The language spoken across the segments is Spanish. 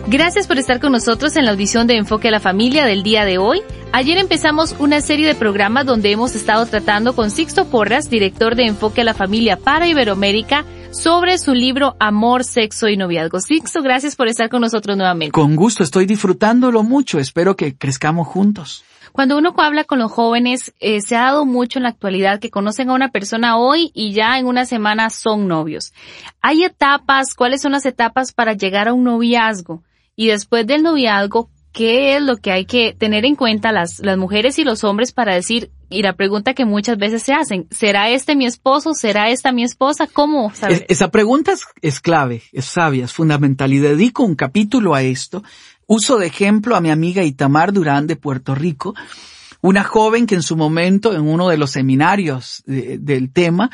Gracias por estar con nosotros en la audición de Enfoque a la Familia del día de hoy. Ayer empezamos una serie de programas donde hemos estado tratando con Sixto Porras, director de Enfoque a la Familia para Iberoamérica, sobre su libro Amor, Sexo y Noviazgo. Sixto, gracias por estar con nosotros nuevamente. Con gusto, estoy disfrutándolo mucho. Espero que crezcamos juntos. Cuando uno habla con los jóvenes, se ha dado mucho en la actualidad que conocen a una persona hoy y ya en una semana son novios. Hay etapas. ¿Cuáles son las etapas para llegar a un noviazgo? Y después del noviazgo, ¿qué es lo que hay que tener en cuenta las mujeres y los hombres para decir, y la pregunta que muchas veces se hacen, ¿será este mi esposo? ¿Será esta mi esposa? ¿Cómo saber? Esa pregunta es clave, es sabia, es fundamental, y dedico un capítulo a esto. Uso de ejemplo a mi amiga Itamar Durán de Puerto Rico, una joven que en su momento, en uno de los seminarios del tema,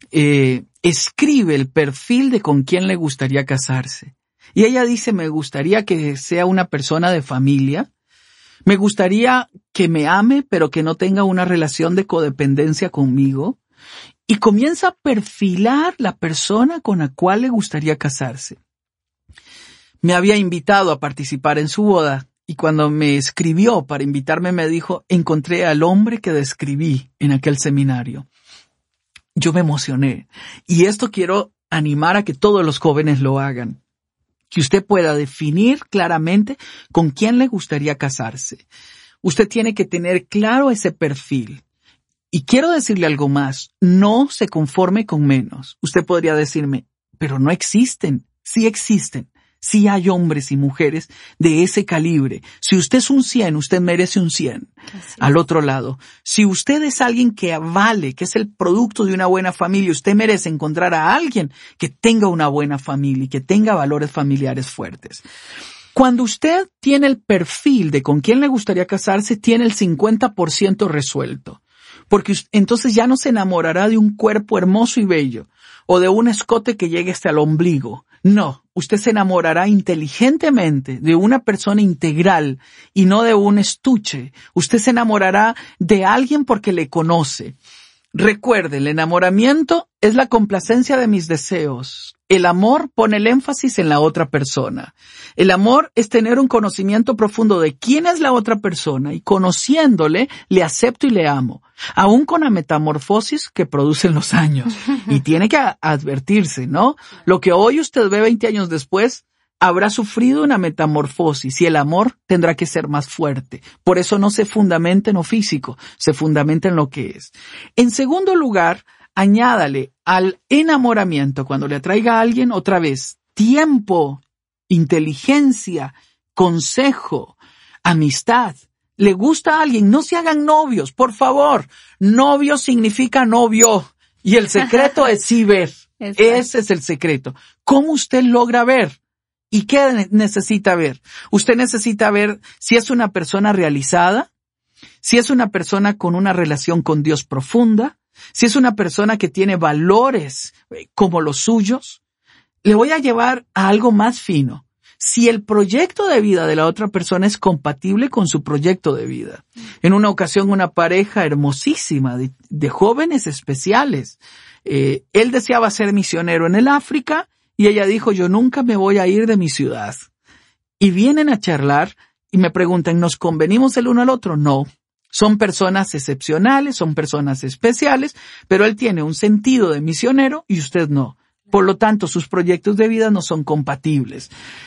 escribe el perfil de con quién le gustaría casarse. Y ella dice, me gustaría que sea una persona de familia, me gustaría que me ame, pero que no tenga una relación de codependencia conmigo, y comienza a perfilar la persona con la cual le gustaría casarse. Me había invitado a participar en su boda, y cuando me escribió para invitarme me dijo, encontré al hombre que describí en aquel seminario. Yo me emocioné, y esto quiero animar a que todos los jóvenes lo hagan. Que usted pueda definir claramente con quién le gustaría casarse. Usted tiene que tener claro ese perfil. Y quiero decirle algo más, no se conforme con menos. Usted podría decirme, pero no existen. Sí existen. Sí hay hombres y mujeres de ese calibre. Si usted es un 100, usted merece un 100. Al otro lado, si usted es alguien que vale, que es el producto de una buena familia, usted merece encontrar a alguien que tenga una buena familia y que tenga valores familiares fuertes. Cuando usted tiene el perfil de con quién le gustaría casarse, tiene el 50% resuelto. Porque entonces ya no se enamorará de un cuerpo hermoso y bello o de un escote que llegue hasta el ombligo. No, usted se enamorará inteligentemente de una persona integral y no de un estuche. Usted se enamorará de alguien porque le conoce. Recuerde, el enamoramiento es la complacencia de mis deseos. El amor pone el énfasis en la otra persona. El amor es tener un conocimiento profundo de quién es la otra persona y conociéndole, le acepto y le amo. Aún con la metamorfosis que producen los años. Y tiene que advertirse, ¿no? Lo que hoy usted ve 20 años después, habrá sufrido una metamorfosis y el amor tendrá que ser más fuerte. Por eso no se fundamenta en lo físico, se fundamenta en lo que es. En segundo lugar, añádale al enamoramiento, cuando le atraiga a alguien, otra vez, tiempo, inteligencia, consejo, amistad. ¿Le gusta a alguien? No se hagan novios, por favor. Novio significa novio. Y el secreto es sí ver. Ese es el secreto. ¿Cómo usted logra ver? ¿Y qué necesita ver? Usted necesita ver si es una persona realizada, si es una persona con una relación con Dios profunda, si es una persona que tiene valores como los suyos. Le voy a llevar a algo más fino. Si el proyecto de vida de la otra persona es compatible con su proyecto de vida. En una ocasión, una pareja hermosísima de jóvenes especiales. Él deseaba ser misionero en el África y ella dijo, yo nunca me voy a ir de mi ciudad. Y vienen a charlar y me preguntan, ¿nos convenimos el uno al otro? No. Son personas excepcionales, son personas especiales, pero él tiene un sentido de misionero y usted no. Por lo tanto, sus proyectos de vida no son compatibles.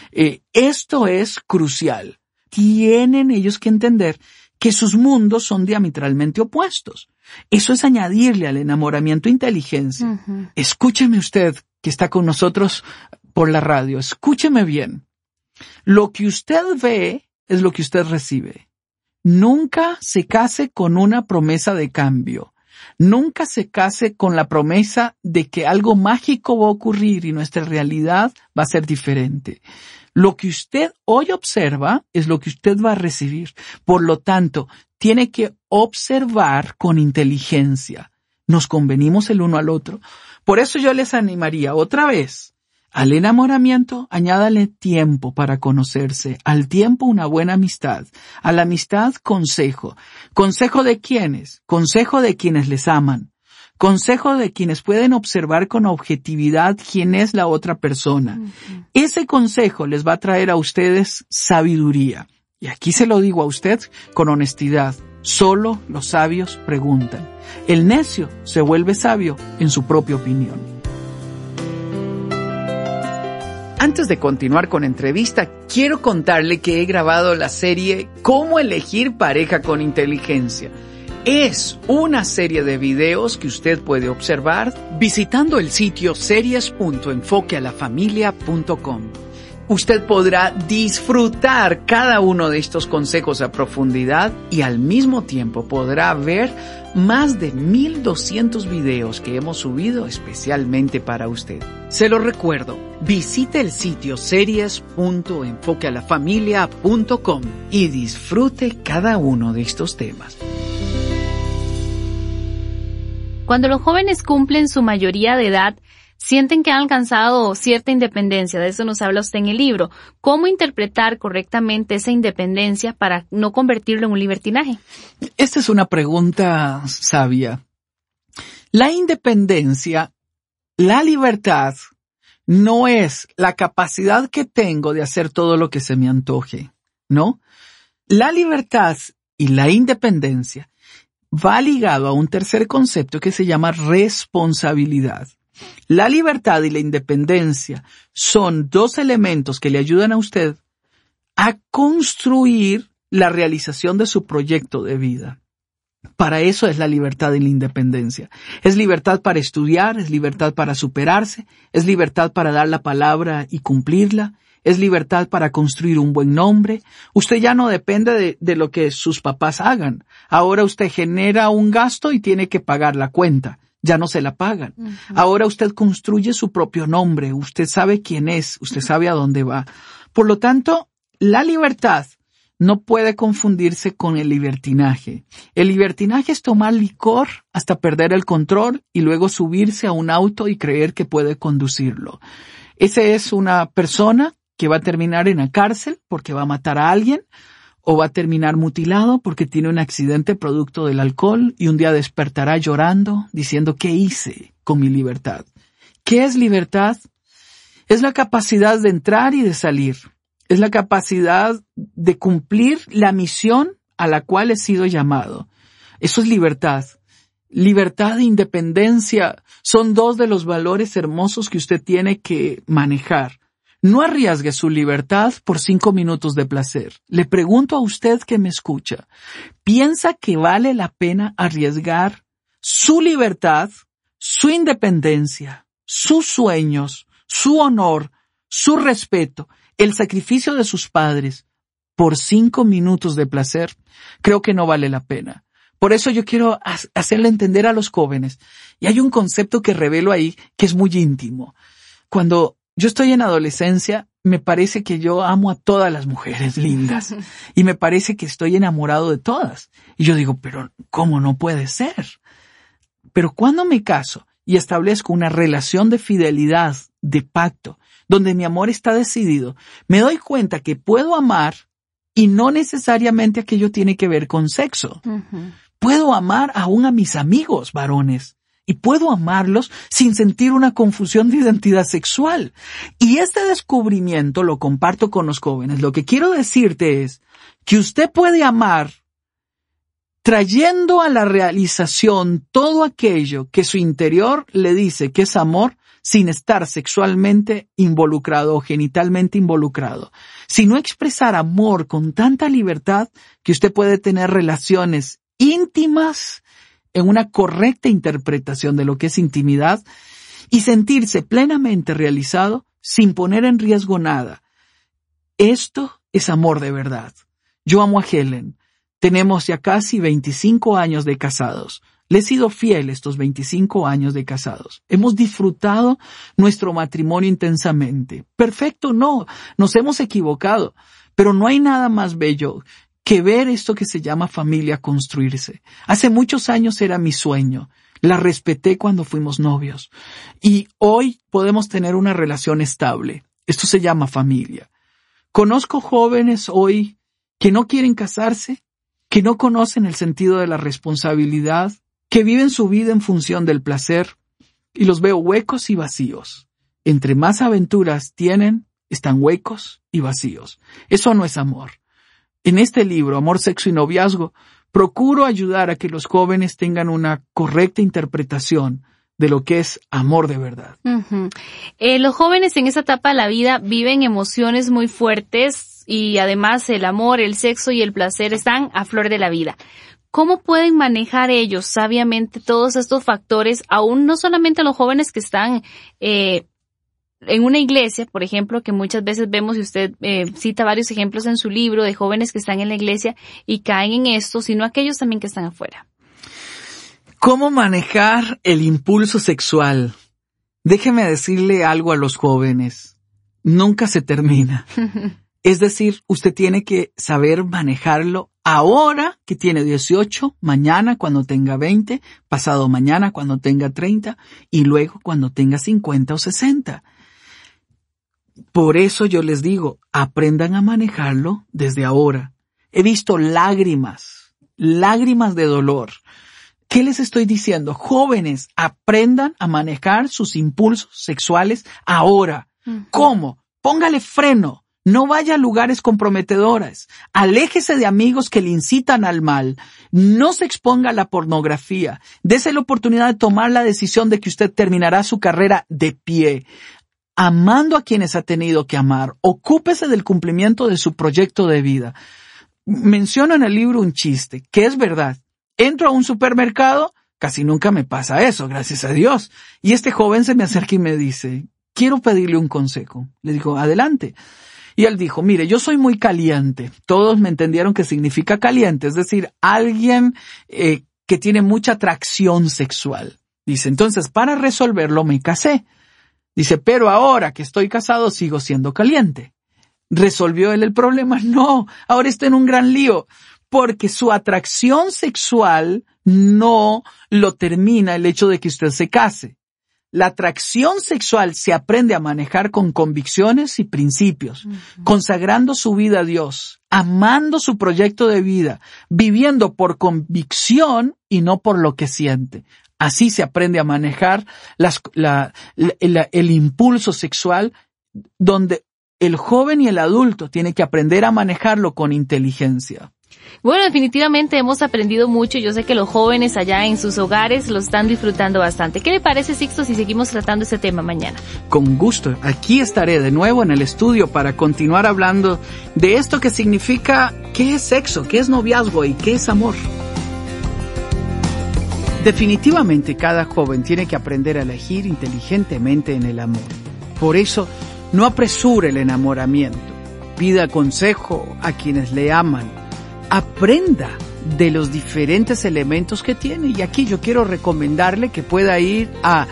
Esto es crucial. Tienen ellos que entender que sus mundos son diametralmente opuestos. Eso es añadirle al enamoramiento inteligencia. Uh-huh. Escúcheme usted, que está con nosotros por la radio. Escúcheme bien. Lo que usted ve es lo que usted recibe. Nunca se case con una promesa de cambio. Nunca se case con la promesa de que algo mágico va a ocurrir y nuestra realidad va a ser diferente. Lo que usted hoy observa es lo que usted va a recibir. Por lo tanto, tiene que observar con inteligencia. Nos convenimos el uno al otro. Por eso yo les animaría otra vez. Al enamoramiento, añádale tiempo para conocerse. Al tiempo, una buena amistad. A la amistad, consejo. ¿Consejo de quiénes? Consejo de quienes les aman. Consejo de quienes pueden observar con objetividad quién es la otra persona. Ese consejo les va a traer a ustedes sabiduría. Y aquí se lo digo a usted con honestidad. Solo los sabios preguntan. El necio se vuelve sabio en su propia opinión. Antes de continuar con entrevista, quiero contarle que he grabado la serie ¿Cómo elegir pareja con inteligencia? Es una serie de videos que usted puede observar visitando el sitio series.enfoquealafamilia.com. Usted podrá disfrutar cada uno de estos consejos a profundidad y al mismo tiempo podrá ver más de 1,200 videos que hemos subido especialmente para usted. Se lo recuerdo, visite el sitio series.enfoquealafamilia.com y disfrute cada uno de estos temas. Cuando los jóvenes cumplen su mayoría de edad, sienten que han alcanzado cierta independencia. De eso nos habla usted en el libro. ¿Cómo interpretar correctamente esa independencia para no convertirlo en un libertinaje? Esta es una pregunta sabia. La independencia, la libertad, no es la capacidad que tengo de hacer todo lo que se me antoje, ¿no? La libertad y la independencia va ligado a un tercer concepto que se llama responsabilidad. La libertad y la independencia son dos elementos que le ayudan a usted a construir la realización de su proyecto de vida. Para eso es la libertad y la independencia. Es libertad para estudiar, es libertad para superarse, es libertad para dar la palabra y cumplirla, es libertad para construir un buen nombre. Usted ya no depende de lo que sus papás hagan. Ahora usted genera un gasto y tiene que pagar la cuenta. Ya no se la pagan. Ahora usted construye su propio nombre, usted sabe quién es, usted sabe a dónde va. Por lo tanto, la libertad no puede confundirse con el libertinaje. El libertinaje es tomar licor hasta perder el control y luego subirse a un auto y creer que puede conducirlo. Esa es una persona que va a terminar en la cárcel porque va a matar a alguien, o va a terminar mutilado porque tiene un accidente producto del alcohol y un día despertará llorando diciendo ¿qué hice con mi libertad? ¿Qué es libertad? Es la capacidad de entrar y de salir. Es la capacidad de cumplir la misión a la cual he sido llamado. Eso es libertad. Libertad e independencia son dos de los valores hermosos que usted tiene que manejar. No arriesgue su libertad por 5 minutos de placer. Le pregunto a usted que me escucha, ¿piensa que vale la pena arriesgar su libertad, su independencia, sus sueños, su honor, su respeto, el sacrificio de sus padres por 5 minutos de placer? Creo que no vale la pena. Por eso yo quiero hacerle entender a los jóvenes, y hay un concepto que revelo ahí que es muy íntimo. Cuando yo estoy en adolescencia, me parece que yo amo a todas las mujeres lindas y me parece que estoy enamorado de todas. Y yo digo, pero ¿cómo no puede ser? Pero cuando me caso y establezco una relación de fidelidad, de pacto, donde mi amor está decidido, me doy cuenta que puedo amar y no necesariamente aquello tiene que ver con sexo. Puedo amar aún a mis amigos varones. Y puedo amarlos sin sentir una confusión de identidad sexual. Y este descubrimiento lo comparto con los jóvenes. Lo que quiero decirte es que usted puede amar trayendo a la realización todo aquello que su interior le dice que es amor sin estar sexualmente involucrado o genitalmente involucrado. Sino expresar amor con tanta libertad que usted puede tener relaciones íntimas en una correcta interpretación de lo que es intimidad y sentirse plenamente realizado sin poner en riesgo nada. Esto es amor de verdad. Yo amo a Helen. Tenemos ya casi 25 años de casados. Le he sido fiel estos 25 años de casados. Hemos disfrutado nuestro matrimonio intensamente. Perfecto, no. Nos hemos equivocado. Pero no hay nada más bello que ver esto que se llama familia construirse. Hace muchos años era mi sueño. La respeté cuando fuimos novios. Y hoy podemos tener una relación estable. Esto se llama familia. Conozco jóvenes hoy que no quieren casarse, que no conocen el sentido de la responsabilidad, que viven su vida en función del placer y los veo huecos y vacíos. Entre más aventuras tienen, están huecos y vacíos. Eso no es amor. En este libro, Amor, Sexo y Noviazgo, procuro ayudar a que los jóvenes tengan una correcta interpretación de lo que es amor de verdad. Uh-huh. Los jóvenes en esa etapa de la vida viven emociones muy fuertes y además el amor, el sexo y el placer están a flor de la vida. ¿Cómo pueden manejar ellos sabiamente todos estos factores, aún no solamente los jóvenes que están en una iglesia, por ejemplo, que muchas veces vemos, y usted cita varios ejemplos en su libro de jóvenes que están en la iglesia y caen en esto, sino aquellos también que están afuera? ¿Cómo manejar el impulso sexual? Déjeme decirle algo a los jóvenes. Nunca se termina. Es decir, usted tiene que saber manejarlo ahora que tiene 18, mañana cuando tenga 20, pasado mañana cuando tenga 30 y luego cuando tenga 50 o 60. Por eso yo les digo, aprendan a manejarlo desde ahora. He visto lágrimas de dolor. ¿Qué les estoy diciendo? Jóvenes, aprendan a manejar sus impulsos sexuales ahora. ¿Cómo? Póngale freno. No vaya a lugares comprometedores. Aléjese de amigos que le incitan al mal. No se exponga a la pornografía. Dese la oportunidad de tomar la decisión de que usted terminará su carrera de pie, amando a quienes ha tenido que amar. Ocúpese del cumplimiento de su proyecto de vida. Menciono en el libro un chiste, que es verdad. Entro a un supermercado, casi nunca me pasa eso, gracias a Dios. Y este joven se me acerca y me dice, quiero pedirle un consejo. Le digo, adelante. Y él dijo, mire, yo soy muy caliente. Todos me entendieron que significa caliente, es decir, alguien que tiene mucha atracción sexual. Dice, entonces, para resolverlo me casé. Dice, pero ahora que estoy casado sigo siendo caliente. ¿Resolvió él el problema? No, ahora está en un gran lío. Porque su atracción sexual no lo termina el hecho de que usted se case. La atracción sexual se aprende a manejar con convicciones y principios, consagrando su vida a Dios, amando su proyecto de vida, viviendo por convicción y no por lo que siente. Así se aprende a manejar el impulso sexual, donde el joven y el adulto tienen que aprender a manejarlo con inteligencia. Bueno, definitivamente hemos aprendido mucho y yo sé que los jóvenes allá en sus hogares lo están disfrutando bastante. ¿Qué le parece, Sixto, si seguimos tratando este tema mañana? Con gusto. Aquí estaré de nuevo en el estudio para continuar hablando de esto que significa qué es sexo, qué es noviazgo y qué es amor. Definitivamente cada joven tiene que aprender a elegir inteligentemente en el amor. Por eso, no apresure el enamoramiento. Pida consejo a quienes le aman. Aprenda de los diferentes elementos que tiene. Y aquí yo quiero recomendarle que pueda ir a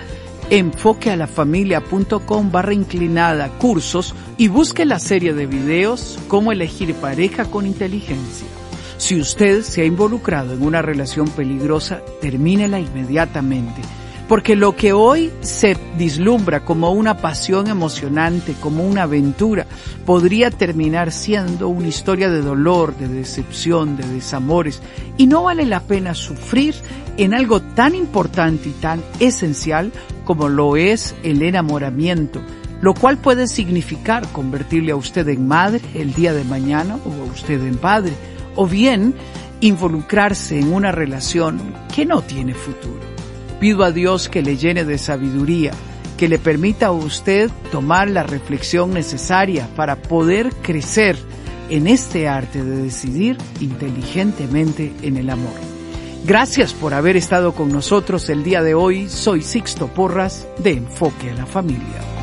enfoquealafamilia.com/cursos y busque la serie de videos Cómo elegir pareja con inteligencia. Si usted se ha involucrado en una relación peligrosa, termínela inmediatamente. Porque lo que hoy se vislumbra como una pasión emocionante, como una aventura, podría terminar siendo una historia de dolor, de decepción, de desamores. Y no vale la pena sufrir en algo tan importante y tan esencial como lo es el enamoramiento, lo cual puede significar convertirle a usted en madre el día de mañana o a usted en padre, o bien involucrarse en una relación que no tiene futuro. Pido a Dios que le llene de sabiduría, que le permita a usted tomar la reflexión necesaria para poder crecer en este arte de decidir inteligentemente en el amor. Gracias por haber estado con nosotros el día de hoy. Soy Sixto Porras de Enfoque a la Familia.